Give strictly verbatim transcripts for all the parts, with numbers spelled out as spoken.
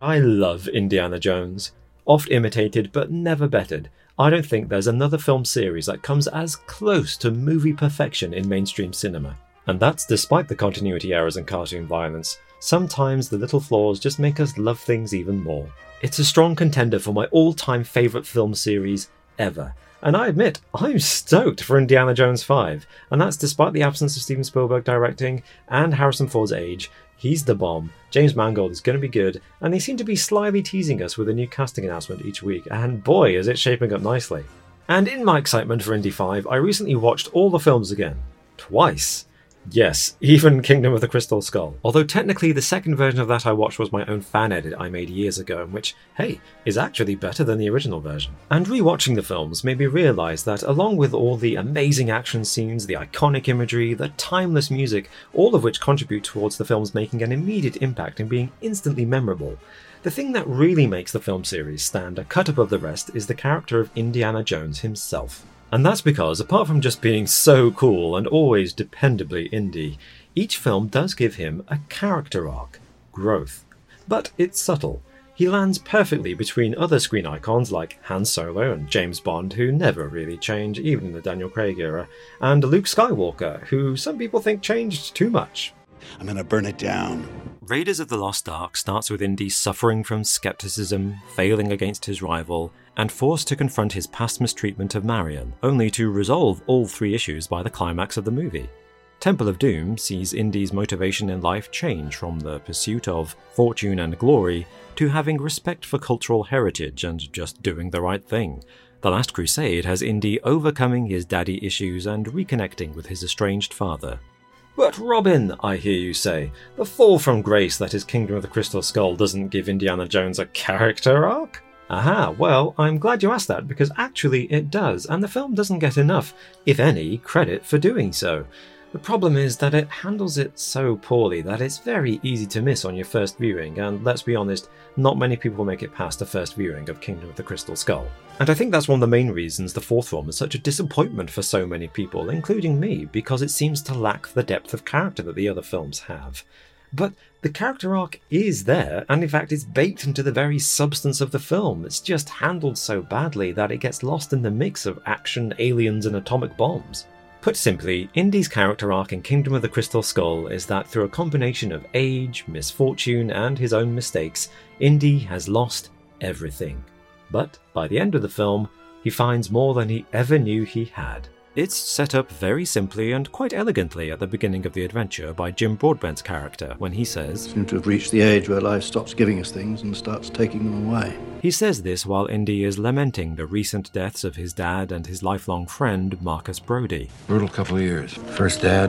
I love Indiana Jones. Oft imitated but never bettered, I don't think there's another film series that comes as close to movie perfection in mainstream cinema. And that's despite the continuity errors and cartoon violence. Sometimes the little flaws just make us love things even more. It's a strong contender for my all-time favourite film series ever. And I admit, I'm stoked for Indiana Jones five, and that's despite the absence of Steven Spielberg directing and Harrison Ford's age. He's the bomb, James Mangold is going to be good, and they seem to be slyly teasing us with a new casting announcement each week, and boy is it shaping up nicely. And in my excitement for Indy five, I recently watched all the films again. Twice. Yes, even Kingdom of the Crystal Skull. Although technically the second version of that I watched was my own fan edit I made years ago, which, hey, is actually better than the original version. And rewatching the films made me realise that along with all the amazing action scenes, the iconic imagery, the timeless music, all of which contribute towards the films making an immediate impact and being instantly memorable, the thing that really makes the film series stand a cut above the rest is the character of Indiana Jones himself. And that's because, apart from just being so cool and always dependably indie, each film does give him a character arc, growth. But it's subtle. He lands perfectly between other screen icons like Han Solo and James Bond, who never really change, even in the Daniel Craig era, and Luke Skywalker, who some people think changed too much. I'm gonna burn it down. Raiders of the Lost Ark starts with Indy suffering from skepticism, failing against his rival, and forced to confront his past mistreatment of Marion, only to resolve all three issues by the climax of the movie. Temple of Doom sees Indy's motivation in life change from the pursuit of fortune and glory to having respect for cultural heritage and just doing the right thing. The Last Crusade has Indy overcoming his daddy issues and reconnecting with his estranged father. But Robin, I hear you say, the fall from grace that is Kingdom of the Crystal Skull doesn't give Indiana Jones a character arc? Aha, well, I'm glad you asked that because actually it does, and the film doesn't get enough, if any, credit for doing so. The problem is that it handles it so poorly that it's very easy to miss on your first viewing, and let's be honest, not many people make it past a first viewing of Kingdom of the Crystal Skull. And I think that's one of the main reasons the fourth film is such a disappointment for so many people, including me, because it seems to lack the depth of character that the other films have. But the character arc is there, and in fact it's baked into the very substance of the film. It's just handled so badly that it gets lost in the mix of action, aliens, and atomic bombs. Put simply, Indy's character arc in Kingdom of the Crystal Skull is that through a combination of age, misfortune, and his own mistakes, Indy has lost everything. But by the end of the film, he finds more than he ever knew he had. It's set up very simply and quite elegantly at the beginning of the adventure by Jim Broadbent's character when he says, Seem to have reached the age where life stops giving us things and starts taking them away. He says this while Indy is lamenting the recent deaths of his dad and his lifelong friend, Marcus Brody. Brutal couple of years. First dad,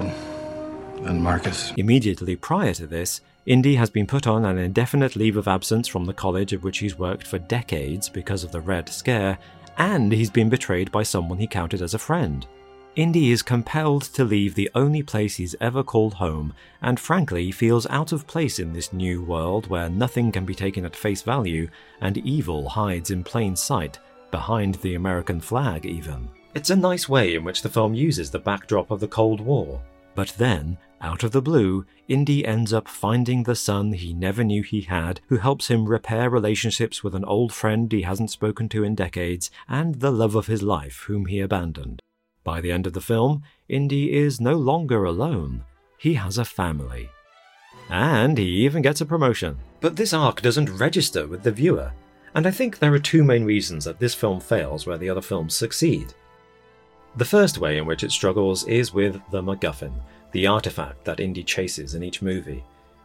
then Marcus. Immediately prior to this, Indy has been put on an indefinite leave of absence from the college at which he's worked for decades because of the Red Scare, and he's been betrayed by someone he counted as a friend. Indy is compelled to leave the only place he's ever called home, and frankly feels out of place in this new world where nothing can be taken at face value, and evil hides in plain sight, behind the American flag even. It's a nice way in which the film uses the backdrop of the Cold War. But then, out of the blue, Indy ends up finding the son he never knew he had, who helps him repair relationships with an old friend he hasn't spoken to in decades, and the love of his life whom he abandoned. By the end of the film, Indy is no longer alone. He has a family. And he even gets a promotion. But this arc doesn't register with the viewer, and I think there are two main reasons that this film fails where the other films succeed. The first way in which it struggles is with the MacGuffin, the artifact that Indy chases in each movie.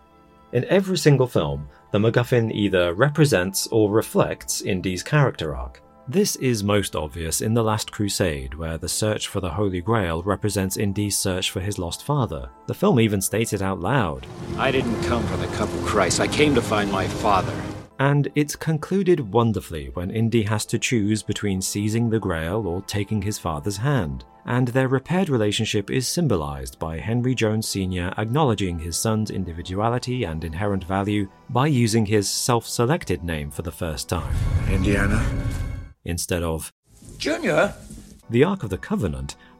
In every single film, the MacGuffin either represents or reflects Indy's character arc. This is most obvious in The Last Crusade, where the search for the Holy Grail represents Indy's search for his lost father. The film even states it out loud. I didn't come for the cup of Christ, I came to find my father. And it's concluded wonderfully when Indy has to choose between seizing the Grail or taking his father's hand. And their repaired relationship is symbolized by Henry Jones Senior acknowledging his son's individuality and inherent value by using his self-selected name for the first time. Indiana? Instead of Junior? The Ark of the Covenant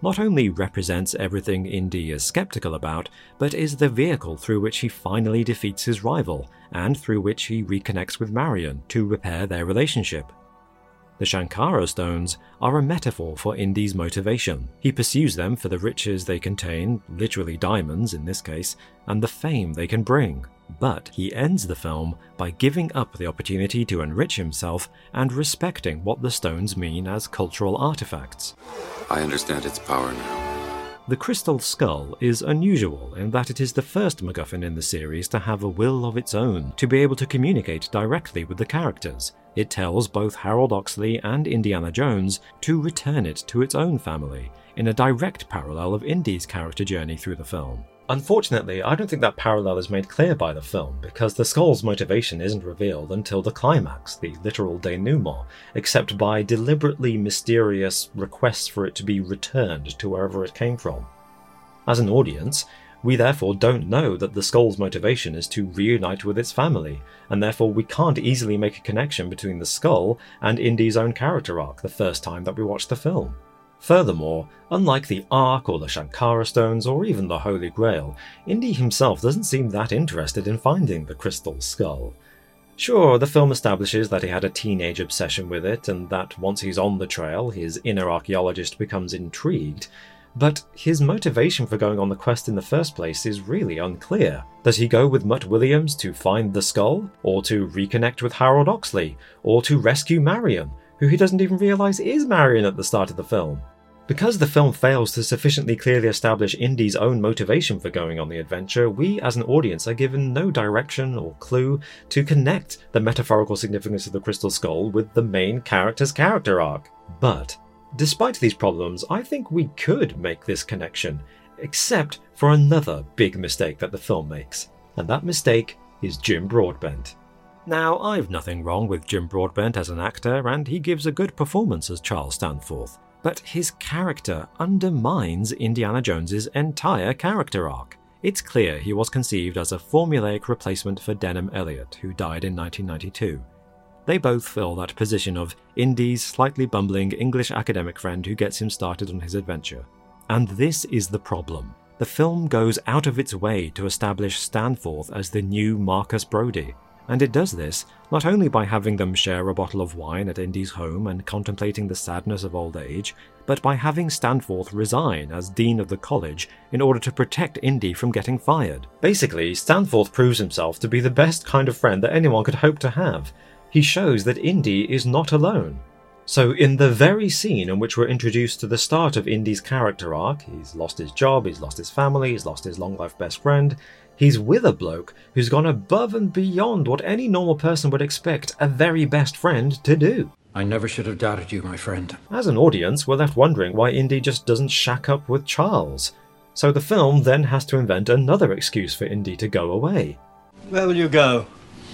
not only represents everything Indy is skeptical about, but is the vehicle through which he finally defeats his rival, and through which he reconnects with Marion to repair their relationship. The Shankara stones are a metaphor for Indy's motivation. He pursues them for the riches they contain, literally diamonds in this case, and the fame they can bring. But he ends the film by giving up the opportunity to enrich himself and respecting what the stones mean as cultural artifacts. I understand its power now. The Crystal Skull is unusual in that it is the first MacGuffin in the series to have a will of its own, to be able to communicate directly with the characters. It tells both Harold Oxley and Indiana Jones to return it to its own family, in a direct parallel of Indy's character journey through the film. Unfortunately, I don't think that parallel is made clear by the film, because the Skull's motivation isn't revealed until the climax, the literal denouement, except by deliberately mysterious requests for it to be returned to wherever it came from. As an audience, we therefore don't know that the Skull's motivation is to reunite with its family, and therefore we can't easily make a connection between the Skull and Indy's own character arc the first time that we watch the film. Furthermore, unlike the Ark or the Shankara stones or even the Holy Grail, Indy himself doesn't seem that interested in finding the Crystal Skull. Sure, the film establishes that he had a teenage obsession with it, and that once he's on the trail, his inner archaeologist becomes intrigued, but his motivation for going on the quest in the first place is really unclear. Does he go with Mutt Williams to find the skull, or to reconnect with Harold Oxley, or to rescue Marion, who he doesn't even realise is Marion at the start of the film? Because the film fails to sufficiently clearly establish Indy's own motivation for going on the adventure, we as an audience are given no direction or clue to connect the metaphorical significance of the Crystal Skull with the main character's character arc. But despite these problems, I think we could make this connection, except for another big mistake that the film makes, and that mistake is Jim Broadbent. Now, I've nothing wrong with Jim Broadbent as an actor, and he gives a good performance as Charles Stanforth, but his character undermines Indiana Jones's entire character arc. It's clear he was conceived as a formulaic replacement for Denham Elliott, who died in nineteen ninety-two. They both fill that position of Indy's slightly bumbling English academic friend who gets him started on his adventure. And this is the problem. The film goes out of its way to establish Stanforth as the new Marcus Brody, and it does this not only by having them share a bottle of wine at Indy's home and contemplating the sadness of old age, but by having Stanforth resign as dean of the college in order to protect Indy from getting fired. Basically, Stanforth proves himself to be the best kind of friend that anyone could hope to have. He shows that Indy is not alone. So in the very scene in which we're introduced to the start of Indy's character arc, he's lost his job, he's lost his family, he's lost his long-life best friend, he's with a bloke who's gone above and beyond what any normal person would expect a very best friend to do. I never should have doubted you, my friend. As an audience, we're left wondering why Indy just doesn't shack up with Charles. So the film then has to invent another excuse for Indy to go away. Where will you go?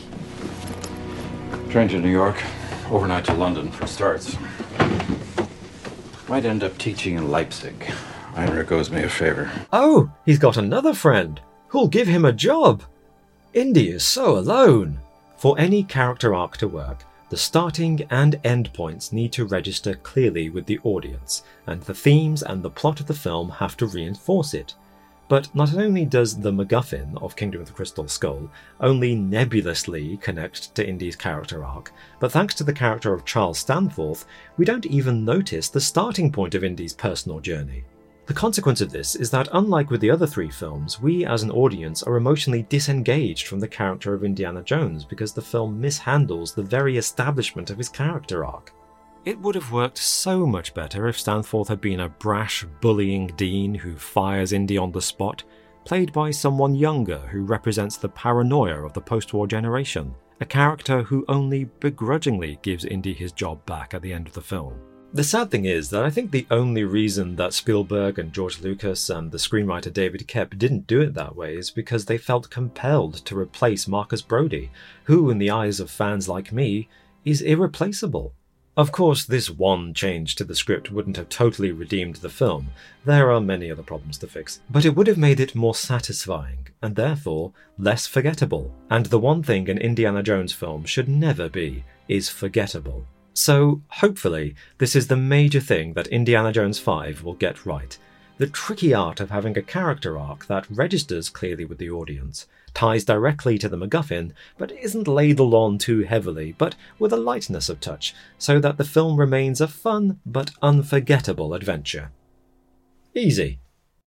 Train to New York, overnight to London for starts. Might end up teaching in Leipzig. Heinrich owes me a favor. Oh, he's got another friend who'll give him a job. Indy is so alone. For any character arc to work, the starting and end points need to register clearly with the audience, and the themes and the plot of the film have to reinforce it. But not only does the MacGuffin of Kingdom of the Crystal Skull only nebulously connect to Indy's character arc, but thanks to the character of Charles Stanforth, we don't even notice the starting point of Indy's personal journey. The consequence of this is that, unlike with the other three films, we as an audience are emotionally disengaged from the character of Indiana Jones because the film mishandles the very establishment of his character arc. It would have worked so much better if Stanforth had been a brash, bullying dean who fires Indy on the spot, played by someone younger who represents the paranoia of the post-war generation, a character who only begrudgingly gives Indy his job back at the end of the film. The sad thing is that I think the only reason that Spielberg and George Lucas and the screenwriter David Koepp didn't do it that way is because they felt compelled to replace Marcus Brody, who, in the eyes of fans like me, is irreplaceable. Of course, this one change to the script wouldn't have totally redeemed the film. There are many other problems to fix. But it would have made it more satisfying, and therefore less forgettable. And the one thing an Indiana Jones film should never be is forgettable. So, hopefully, this is the major thing that Indiana Jones five will get right. The tricky art of having a character arc that registers clearly with the audience, ties directly to the MacGuffin, but isn't ladled on too heavily, but with a lightness of touch, so that the film remains a fun but unforgettable adventure. Easy.